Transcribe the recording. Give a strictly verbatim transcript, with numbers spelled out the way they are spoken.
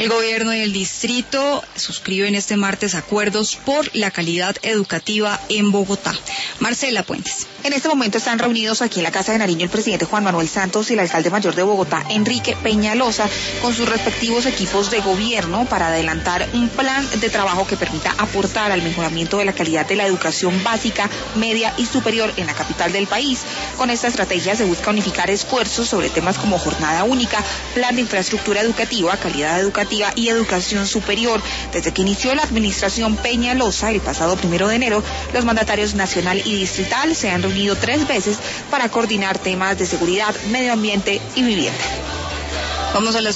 El gobierno y el distrito suscriben este martes acuerdos por la calidad educativa en Bogotá. Marcela Puentes. En este momento están reunidos aquí en la Casa de Nariño el presidente Juan Manuel Santos y el alcalde mayor de Bogotá, Enrique Peñalosa, con sus respectivos equipos de gobierno para adelantar un plan de trabajo que permita aportar al mejoramiento de la calidad de la educación básica, media y superior en la capital del país. Con esta estrategia se busca unificar esfuerzos sobre temas como jornada única, plan de infraestructura educativa, calidad educativa y educación superior. Desde que inició la administración Peñalosa el pasado primero de enero, los mandatarios nacional y distrital se han reunido tres veces para coordinar temas de seguridad, medio ambiente y vivienda. Vamos a las